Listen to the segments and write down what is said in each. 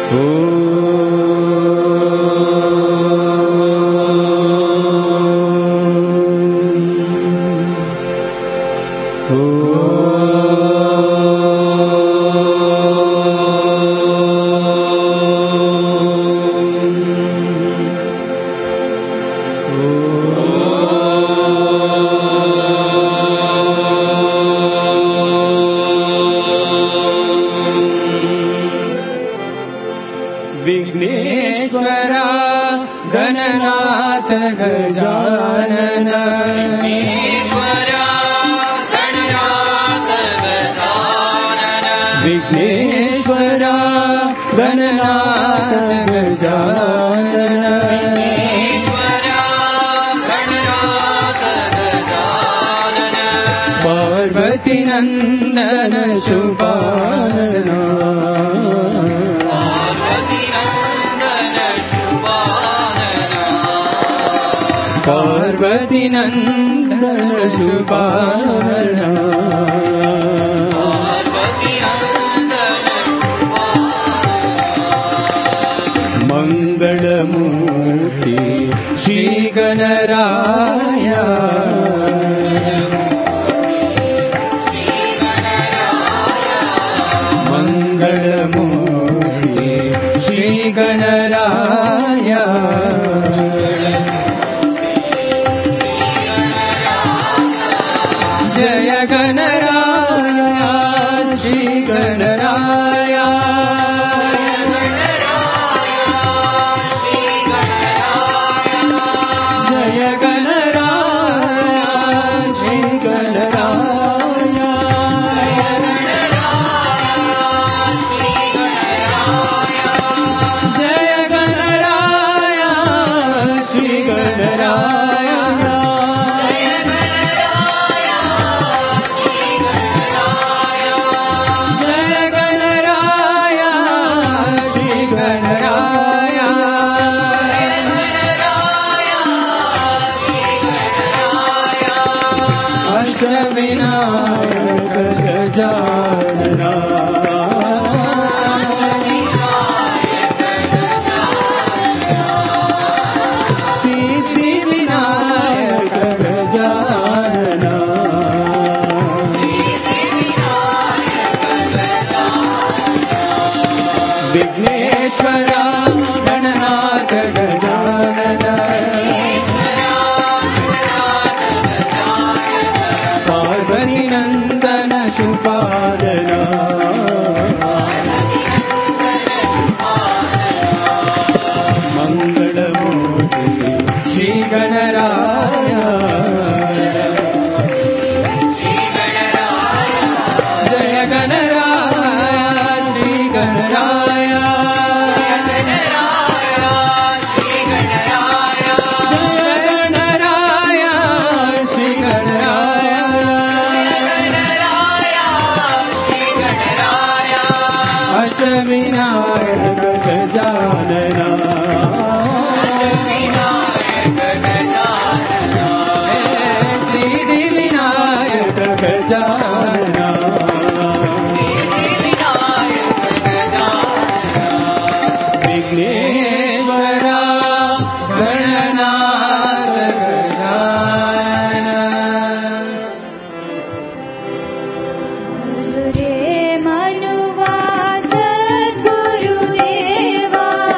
मनुवा सद्गुरुदेवा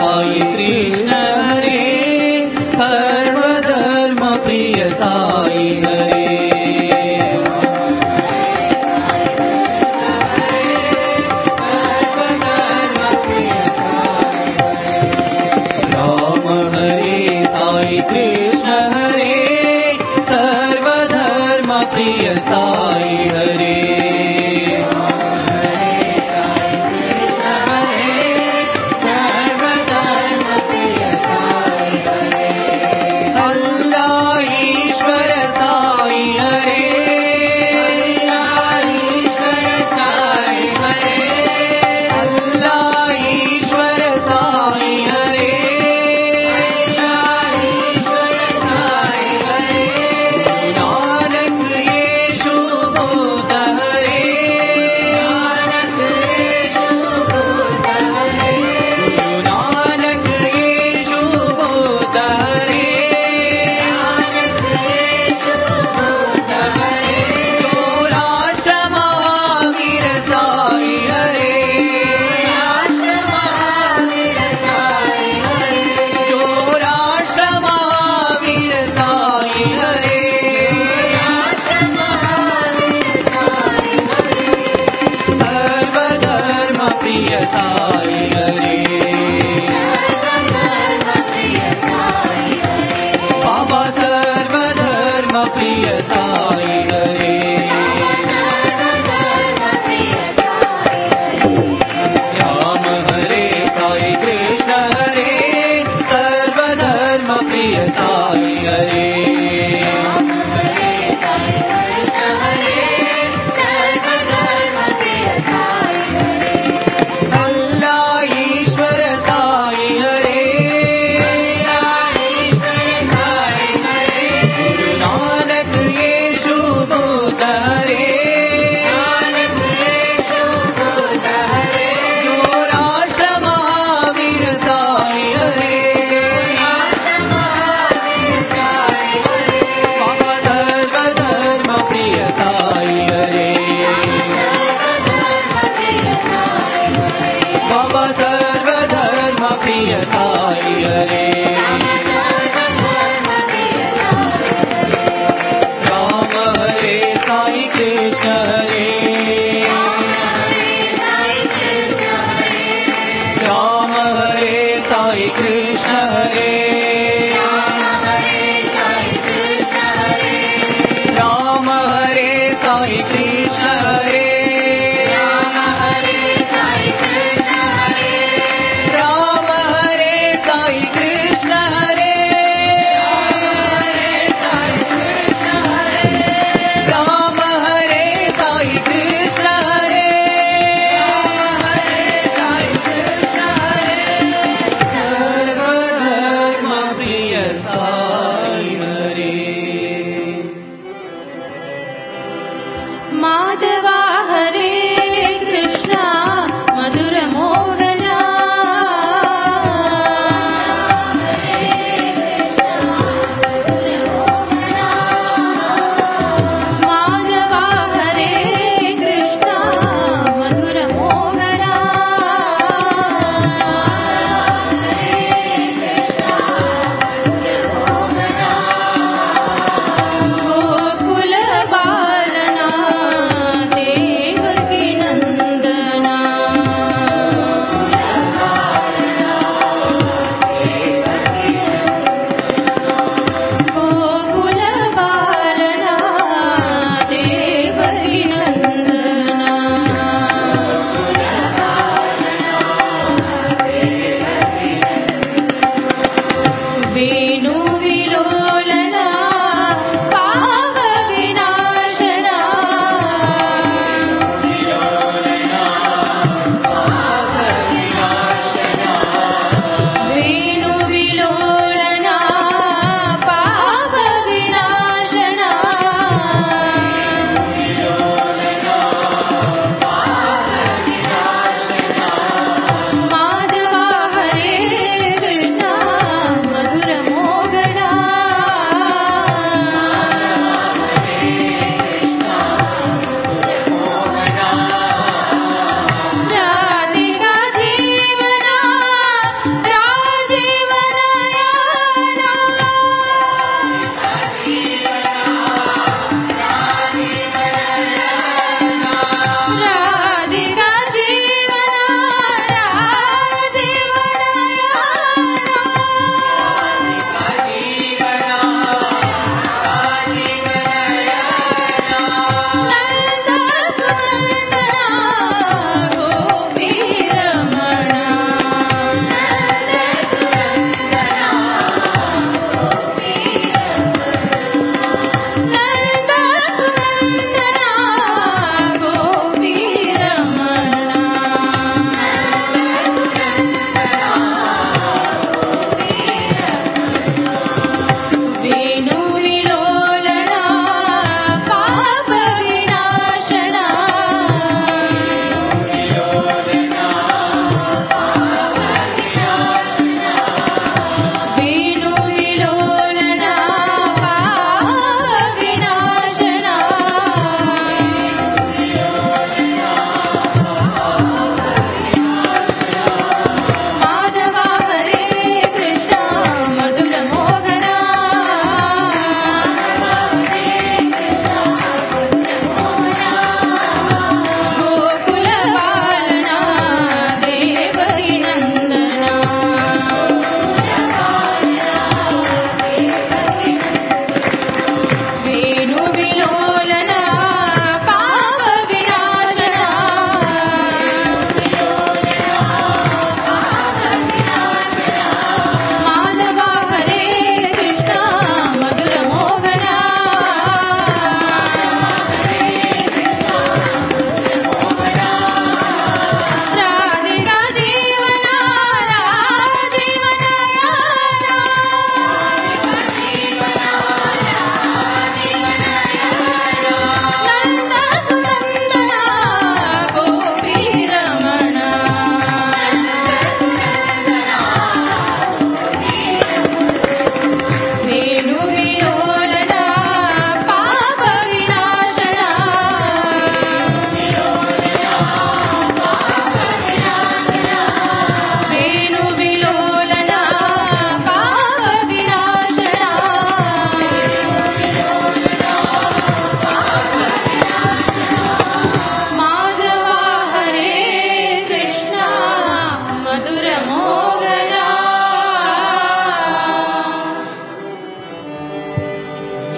साई कृष्ण हरे सर्वधर्म प्रिय साई हरे राम हरे साई कृष्ण हरे सर्वधर्म प्रिय साई हरे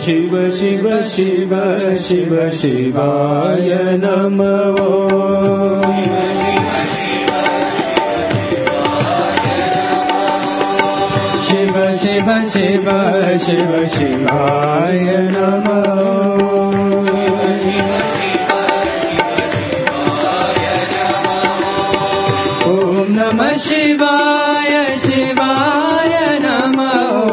शिव शिव शिव शिव शिवाय नमो शिव शिव शिव शिव शिवाय नमो ॐ नमः शिवाय शिवाय नमः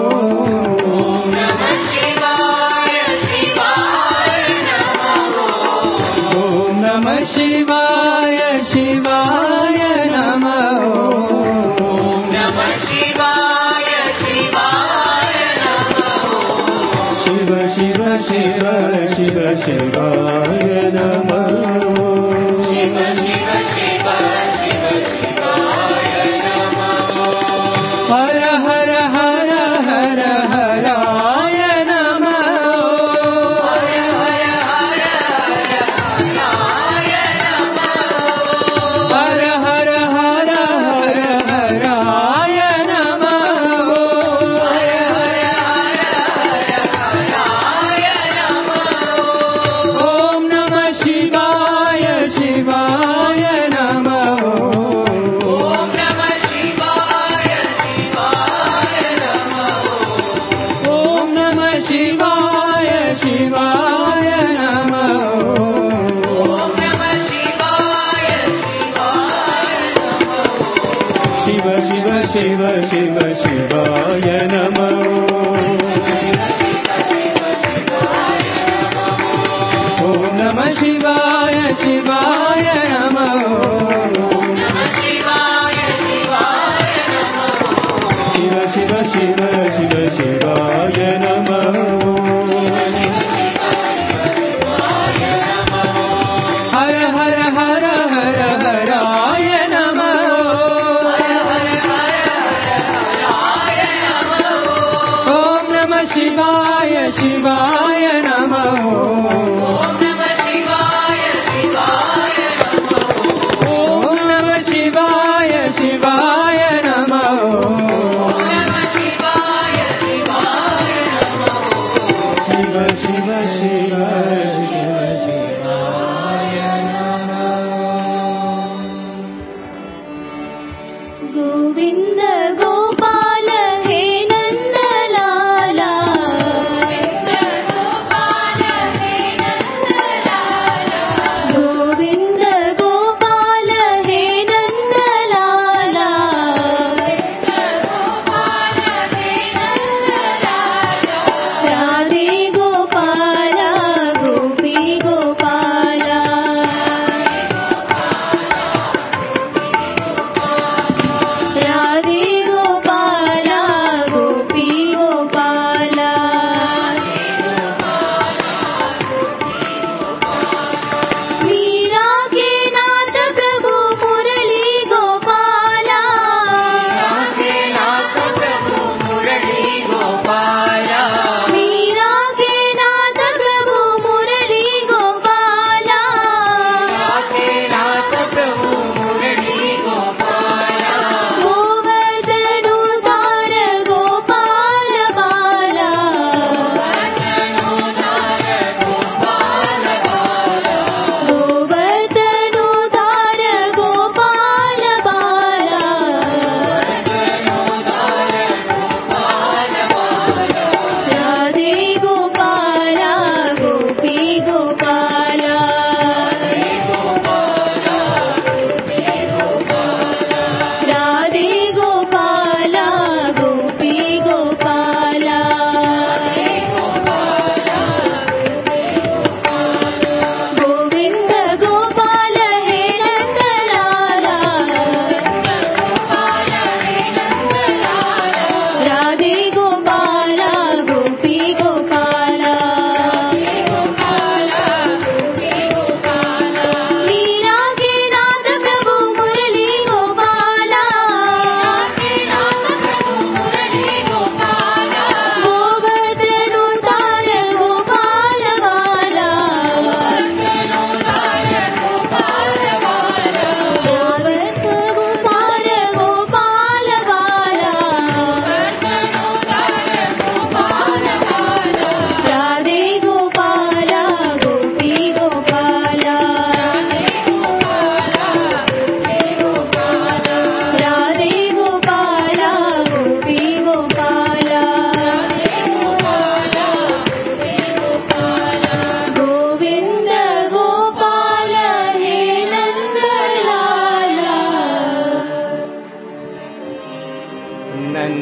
शिवाय शिवाय नमः नमः शिवाय शिवाय नमः शिव शिव शिव शिव शिवाय नमः शिव शिव शिव शिव शिवाय नमः हर हर हर हर हराय नमः शिव शिव शिवाय नमो ॐ नमः शिवाय शिवाय नमो शिव शिव शिव शिव शिवाय नमो हर हर हर हर हराय नमः शिवाय शिवाय नमः ॐ नमः शिवाय शिवाय नमः ॐ नमः शिवाय शिवाय नमः ॐ नमः शिवाय शिवाय नमः शिव शिव शिव शिव शिवाय नमः गोविन्द गोपाल हे नन्दलाला गोविन्द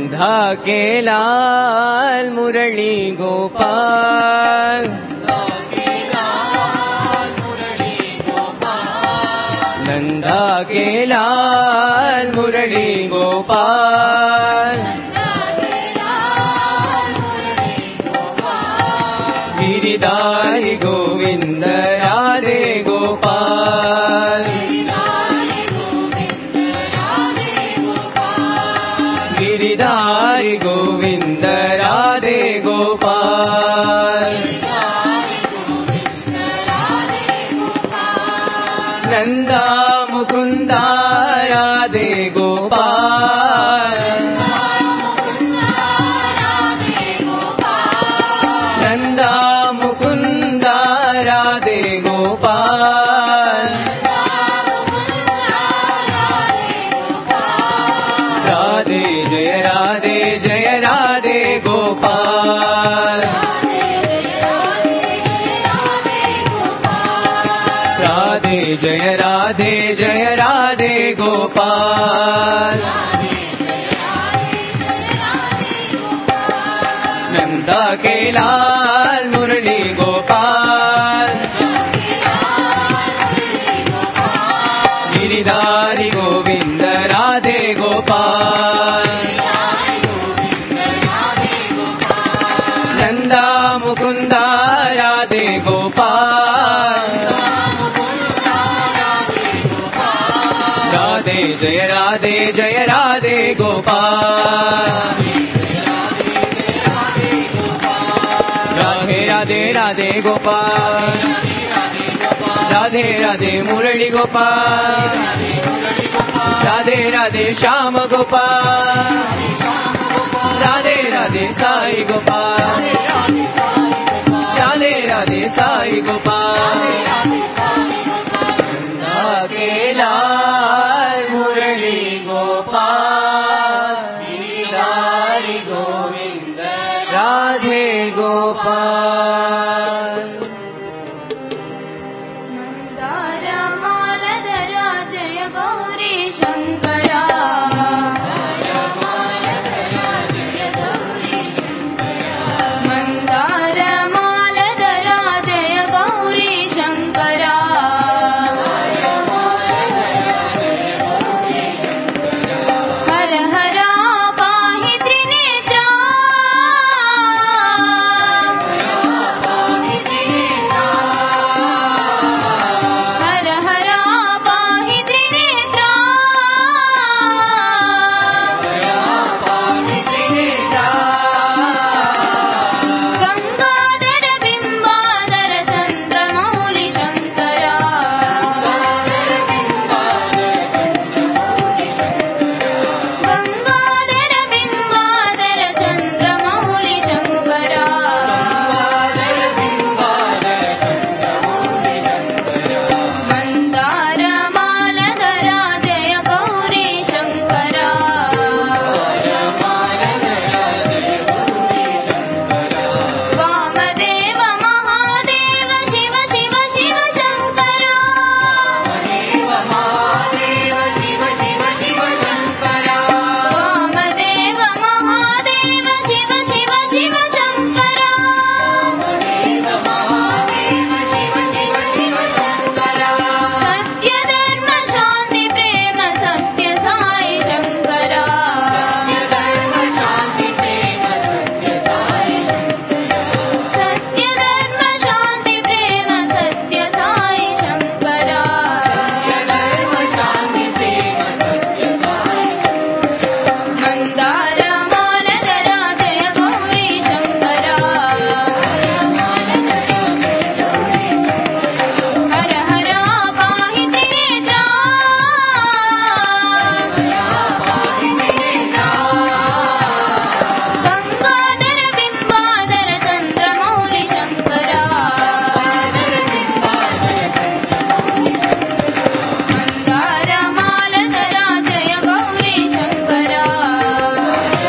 नंदा के लाल मुरली गोपाल, नंदा के लाल मुरली गोपाल, गिरिधारी गोविंद राधे गोपाल, गिरिधारी गोविंद राधे गोपाल, नंदा मुकुंदा राधे गोपाल, नंदा मुकुंदा राधे गोपाल, राधे जय राधे गोपाल, राधे जय राधे गोपाल, नंदा के लाल मुरली गोपाल, गिरिधारी गोविंद राधे गोपाल, नंदा मुकुंदा राधे गोपाल, राधे जय राधे गोपाल, राधे राधे गोपाल, राधे राधे मुरली गोपाल, राधे राधे श्याम गोपाल, राधे राधे साई गोपाल, राधे राधे साई गोपाल, नंदा के लाल मुरली गोपाल, गिरिधारी गोविंद राधे गोपाल, मंदारमालधरा जय गौरी शंकरा, मंदारमालधरा जय गौरी शंकरा, हर हरा पाहि त्रिनेत्रा, हर हरा पाहि त्रिनेत्रा, गंगाधर बिंबाधर चंद्रमौलि शंकरा, गंगाधर बिंबाधर चंद्रमौलि शंकरा, मंदारमालधरा जय गौरी शंकरा, वामदेव महादेव शिव शिव शिव शंकरा, वामदेव महादेव शिव शिव शिव शंकरा, सत्य धर्म शांति प्रेम सत्य साई शंकरा, सत्य धर्म शांति प्रेम सत्य साई शंकरा, मंदारमालधरा जय गौरी शंकरा, हर हरा पाहि त्रिनेत्रा, गंगाधर बिंबाधर चंद्रमौलि शंकरा, मंदारमालधरा जय गौरी शंकरा,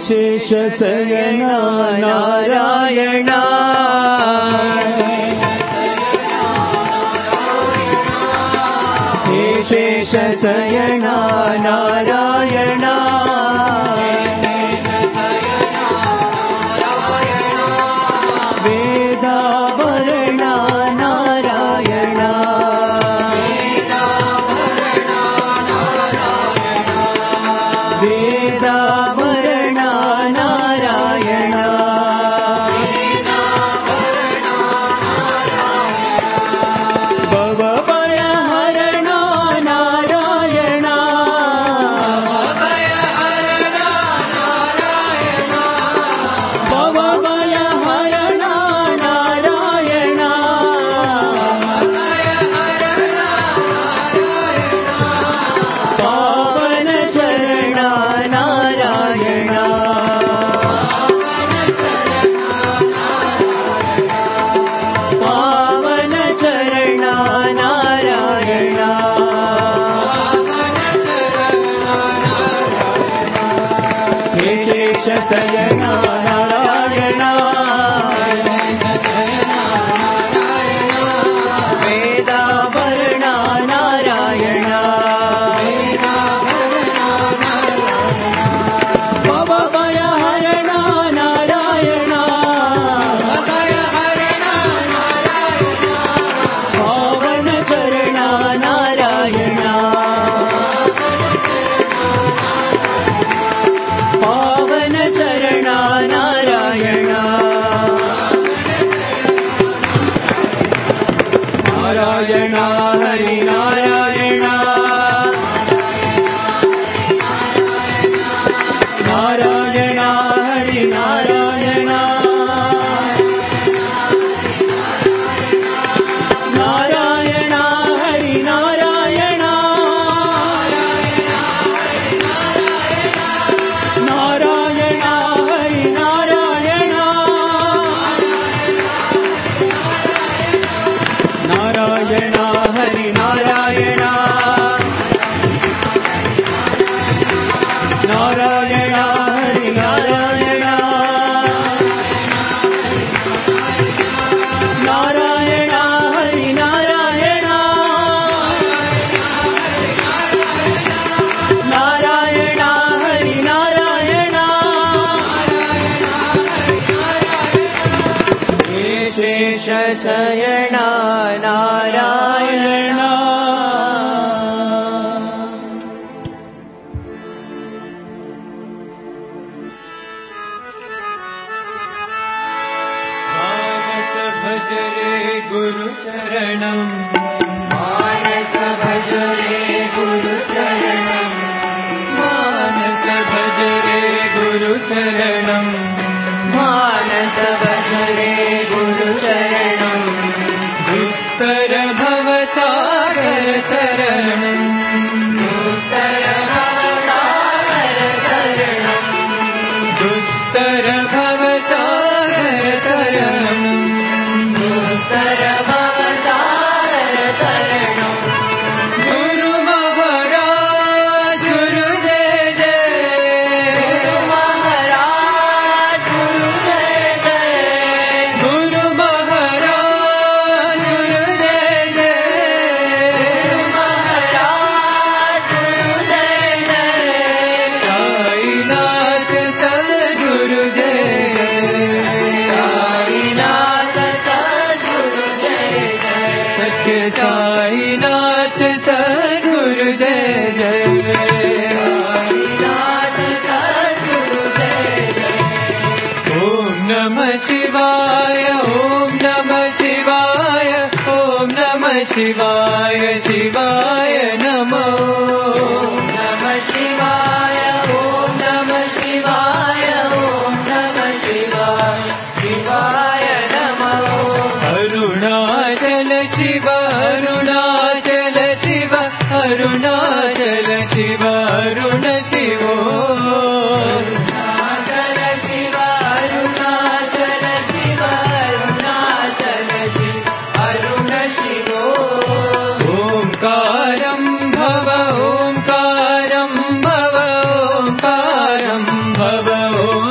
शेषशयन नारायण हे शेषशयन नारायण वेदाभरण नारायण वेदाभरण नारायण भवभयहरण नारायण भवभयहरण नारायण पावन शरण नारायण पावन शरण नारायण हे शेषशयन नारायण वेदाभरण नारायण भवभयहरण नारायण पावन शरण नारायण पावन शरण नारायण नारायण हरि नारायण नारायण हरि नारायण नारायण हरि नारायण नारायण हरि नारायण नारायण हरि नारायण नारायण हरि नारायण नारायण हरि नारायण नारायण हरि नारायण हे शेषशयन नारायण मानस भज रे गुरु चरणं मानस भज रे गुरु चरणं मानस भज रे गुरु चरणं मानस भज रे गुरु चरणं दुस्तर भवसागर तरणं दुस्तर भवसागर तरणं दुस्तर भवसागर तरणं दुस्तर भवसागर तरणं गुरु महाराज गुरु जय जय गुरु महाराज गुरु जय जय गुरु महाराज गुरु जय जय गुरु महाराज गुरु जय जय साईनाथ सद्गुरु जय साईनाथ सद्गुरु जय जय सत्य साईनाथ सद्गुरु जय जय साईनाथ सद्गुरु जय जय ओम नमः शिवाय ओम नमः शिवाय ओम नमः शिवाय शिवाय नमो ओम नमः शिवाय ओम नमः शिवाय ओम नमः शिवाय शिवाय नमो अरुणाचल शिव अरुणाचल शिव अरुणाचल शिव अरुण शिवो अरुणाचल शिव अरुणाचल शिव अरुणाचल शिव अरुण शिवो ओंकारं भव ओंकारं भव ओंकारं भव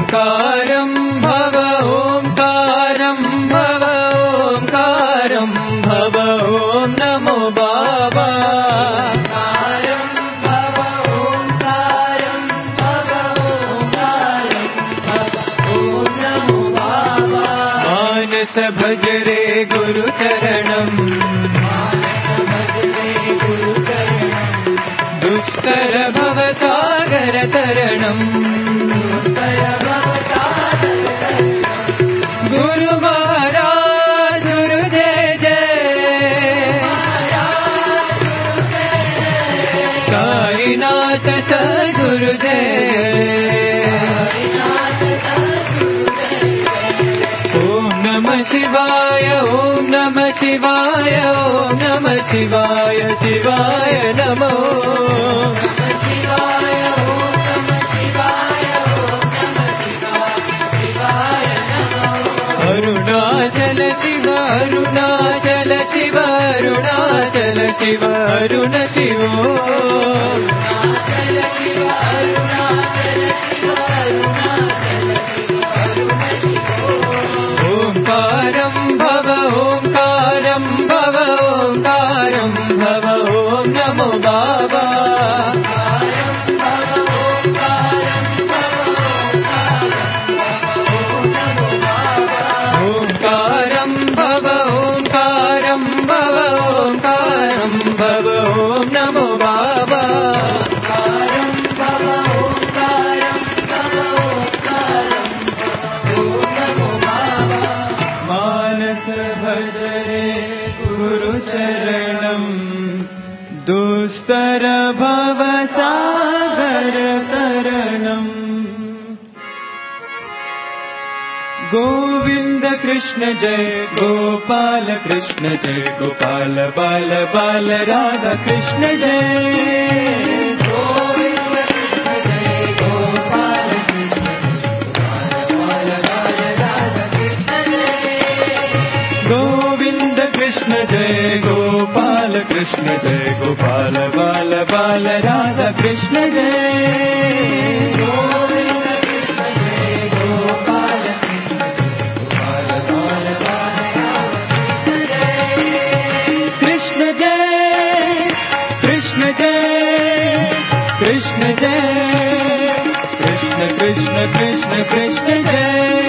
ओंकारं भव ओंकारं भव ओंकारं भव ओम नमो बाबा मानस भज रे गुरु चरणं दुष्कर भव सागर तरणं गुरु महाराज गुरु जय जय साईनाथ सद्गुरु जय ओम नमः शिवाय ओम नमः शिवाय ओम नमः शिवाय शिवाय नमो अरुणाचल शिव अरुणाचल शिव अरुणाचल शिव अरुण शिवो ओंकारं भव ओंकारं भव ओंकारं भव ओम नमो बाबा ओंकारं भव ओंकारं भव ओंकारं भव ओम नमो बाबा मानस भज रे गुरु चरणं दुस्तर भव सागर तरणं गोविंद कृष्ण जय गोपाल कृष्ण जय गोपाल बाल बाल राधा कृष्ण जय गोविंद कृष्ण जय गोपाल कृष्ण जय गोपाल बाल बाल राधा कृष्ण जय कृष्ण जय कृष्ण जय कृष्ण जय कृष्ण कृष्ण कृष्ण कृष्ण जय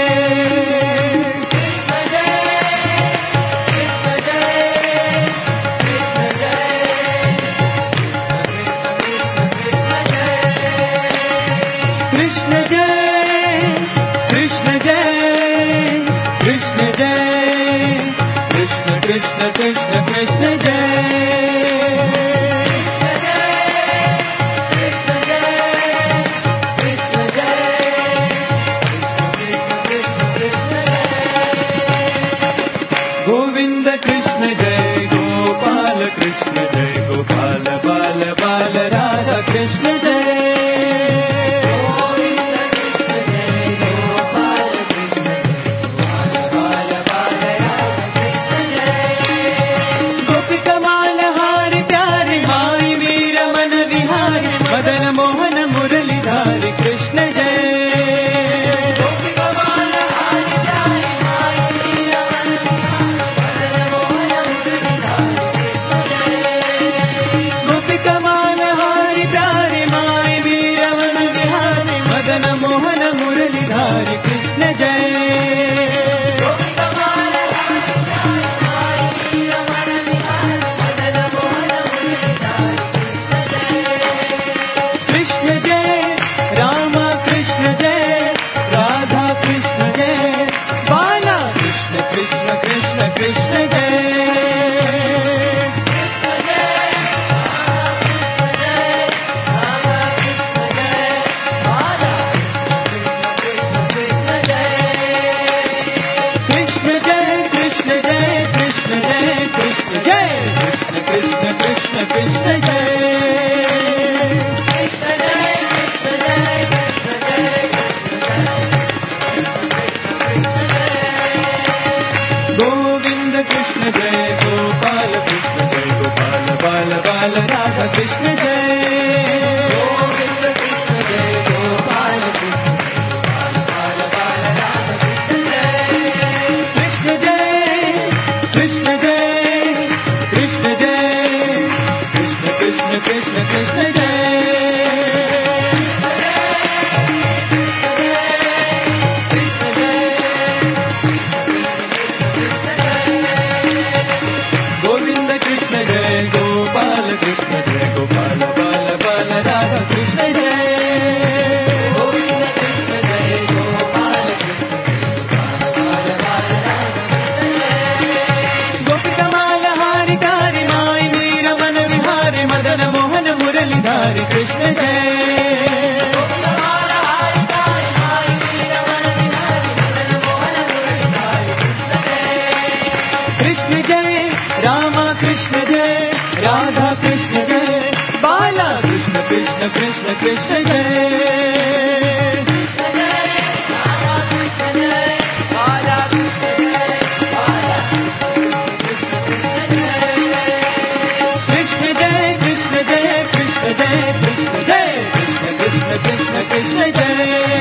कृष्ण जय कृष्ण जय कृष्ण जय कृष्ण कृष्ण कृष्ण कृष्ण जय कृष्ण जय कृष्ण जय गोविंद कृष्ण जय गोपाल कृष्ण गोपिकमाल हारि कारी माई मीर मन विहारी मदन मोहन मुरलीधारी कृष्ण जय कृष्ण जय रामा कृष्ण जय राधा कृष्ण जय बाला कृष्ण कृष्ण कृष्ण कृष्ण जय कृष्ण जय कृष्ण जय कृष्ण जय कृष्ण जय कृष्ण कृष्ण कृष्ण कृष्ण जय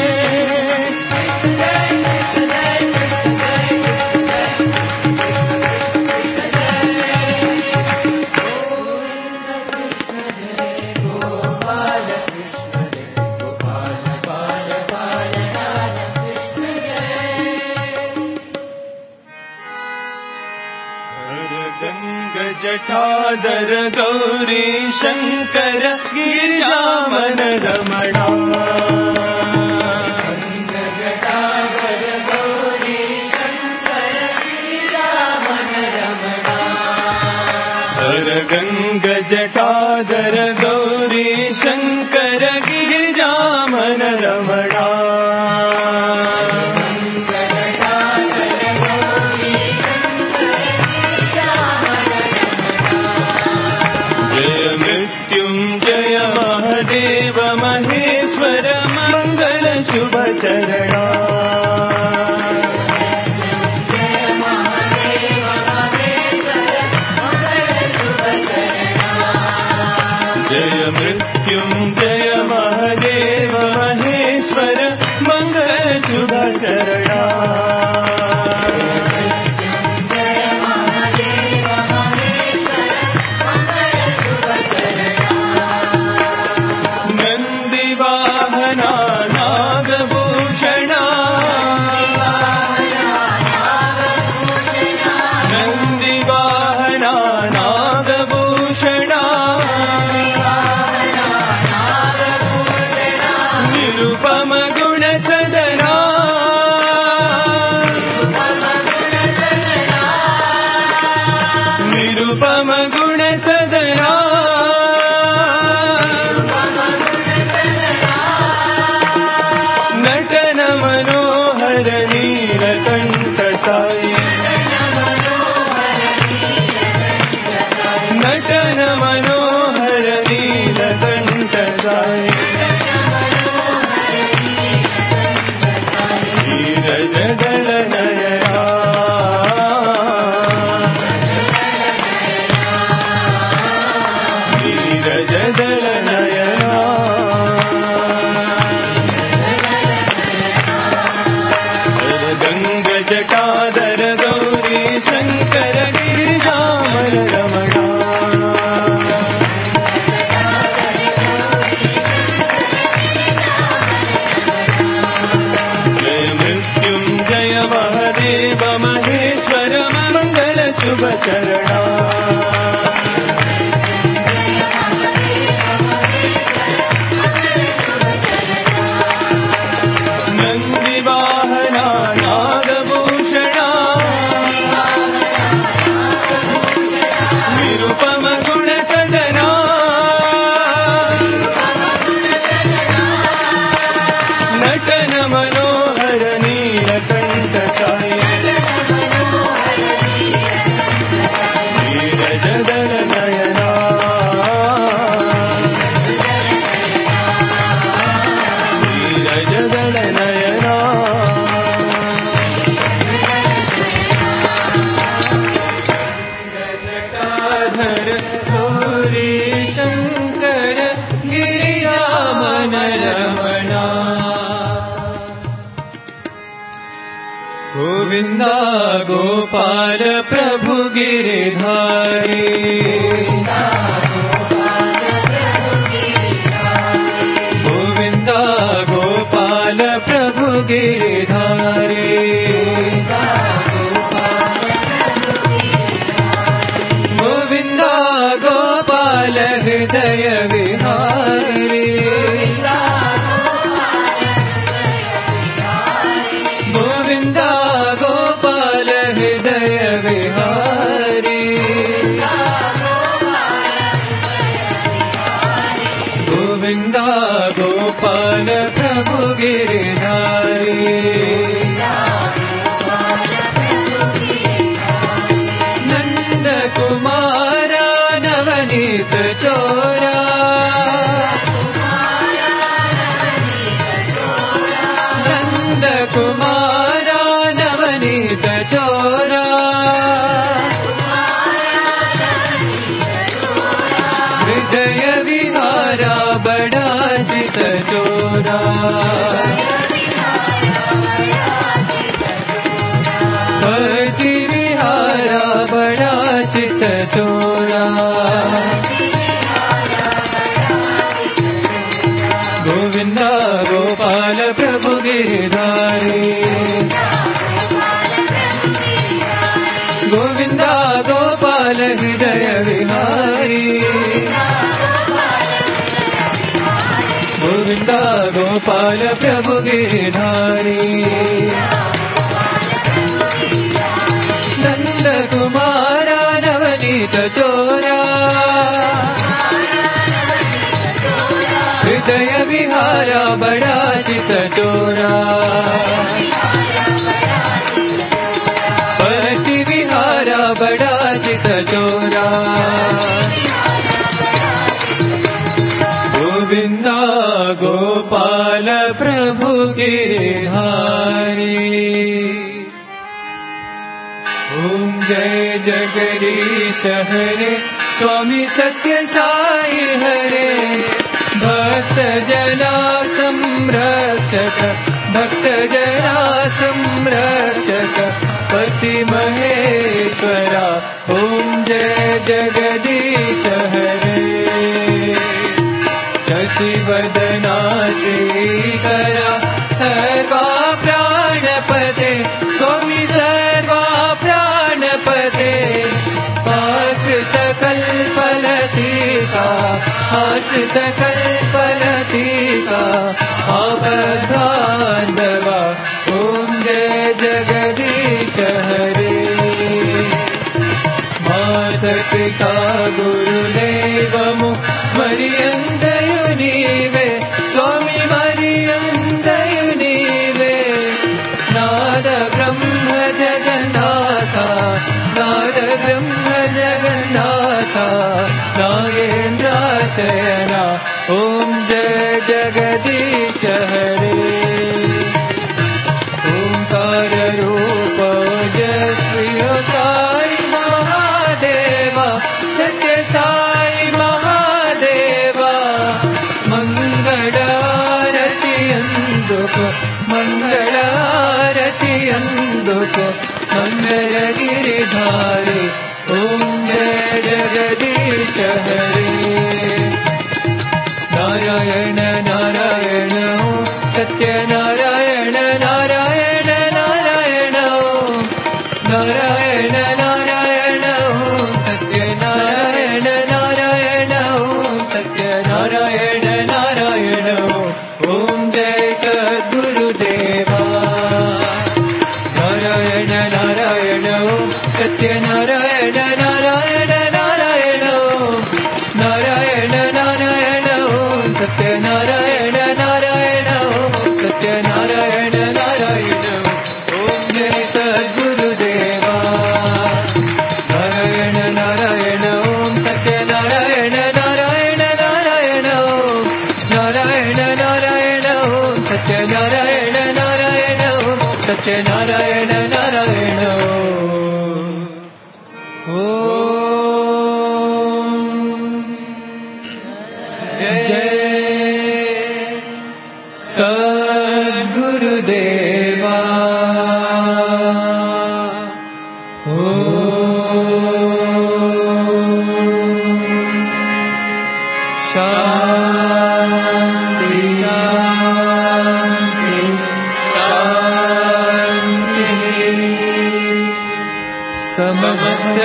जटाधर गौरी शंकर गिरिजामन रमणा जटाधर गौरी शंकर गिरिजामन रमणा हर गंग जटाधर गौरी शंकर गिरिजामन रमणा देव महेश्वर मंगल शुभ चरणा जय मृत्युंजय महादेव महेश्वर मंगल शुभ चरणा नटन मनोहर नीलकंठ साई धीरज दल नयना धीरज दल नयना गंग जटाधर गौरी शंकर गिरिजामन रमणा जय मृत्युंजय महादेव महेश्वर मंगल शुभ चरणा नंदी वाहना नागभूषणा निरुपम गुण सदना नटन मनोहर नीलकंठ साई धीरज दल नयना धीरज दल नयना जटाधर गौरी शंकर गिरिजामन रमणा गोविंदा गोपाल प्रभु गिरिधारी गोविंदा गोपाल प्रभु गिरिधारी गोविंदा गोपाल हृदय विहारी गोविन्द गोपाल प्रभु गिरिधारी नंद कुमारा नवनीत चोरा नंद कुमारा नवनीत चोरा हृदय विहारा बड़ा जित चोरा भक्ति विहारा बड़ा चित चोरा गोविंद गोपाल प्रभु गिरिधारी गोविंद गोपाल हृदय विहारी गोविंद गोपाल प्रभु गिरिधारी नंद कुमारा नवनीत चोरा हृदय विहारा बड़ा चित चोरा पति विहारा बड़ा चित चोरा गोविंद गोपाल प्रभु गिरिधारी ओम जय जगदीश हरे स्वामी सत्य साई हरे भक्त जना संरक्षक भक्त जना संरक्षक पति महेश्वरा ओम जय जगदीश हरे शशि वदना श्रीकरा सर्वा प्राणपते स्वामी सर्वा प्राणपते आश्रित कल्पलतिका आश्रित कल्पलतिका आपद्बान्धवा ओम जय जगदीश हरे माता पिता गुरुदेवमु मरियन्दयुनीवे स्वामी मरियन्दयुनीवे नाद ब्रह्म जगन्नाथा नाद ब्रह्म जगन्नाथा नागेन्द्राशयना ओम जय जगदीश हरे ओंकार रूप जय साई महादेवा सत्य साई महादेवा मंगलारति अंदुको मंगलारति अंदुको मंगल गिरिधारी ओम जय जगदीश हरे नारायण नारायण ओम सत्य नारायण नारायण नारायण ओम नारायण नारायण ओम सत्य नारायण नारायण ओम सत्य नारायण नारायण ओम जय सद्गुरुदेवा नारायण नारायण ओम सत्य नारायण नारायण नारायण ओम नारायण नारायण ओम सत्य नारायण नारायण ओम सत्य नारायण नारायण ओम जय सद्गुरुदेवा नारायण नारायण ओम सत्य नारायण नारायण नारायण ओम नारायण नारायण ओम सत्य नारायण नारायण ओम सत्य नारायण नारायण सद्गुरुदेवा शांति शांति शांति समस्त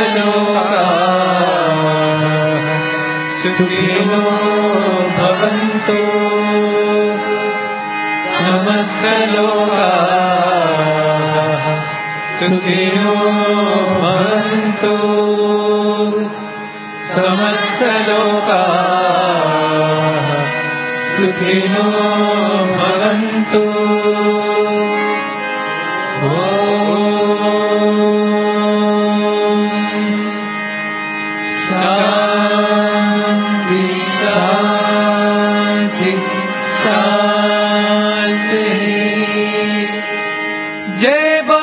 लोकाः सुखिनो भवन्तु समस्त लोकाः सुखिनो भवन्तु समस्त लोकाः सुखिनो भवन्तु। शान्ति शान्ति शान्ति। जय